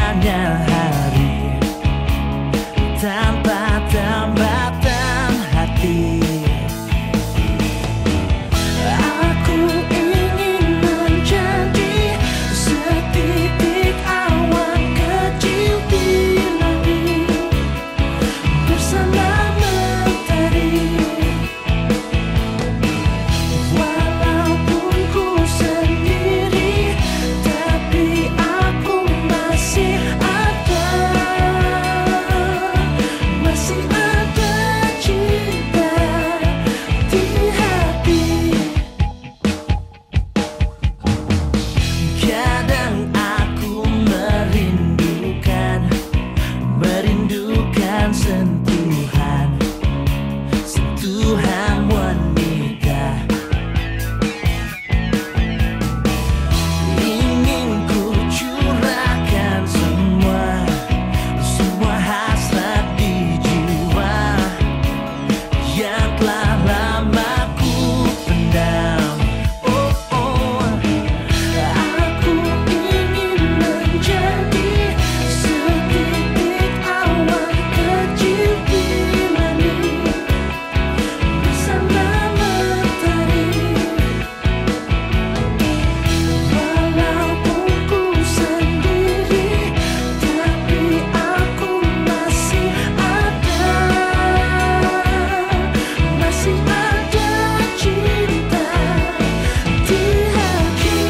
hanya hari tanpa tambatan hati. Aku ingin menjadi setitik awan kecil di langit bersama mentari. Walaupun ku sendiri, tapi aku masih ada cinta di hati. Kadang aku merindukan sentuhan wanita. Ingin ku curahkan semua hasrat di jiwa yang telah lama ku pendam. Oh, oh. Aku ingin menjadi setitik awan kecil di langit bersama mentari. Walaupun ku sendiri, tapi aku masih ada cinta di hati.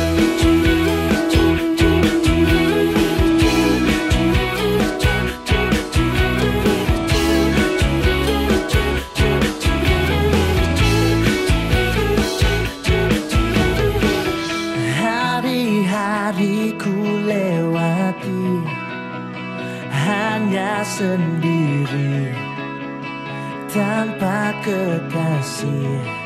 Hari-hari ku lewati hanya sendiri tanpa kekasih.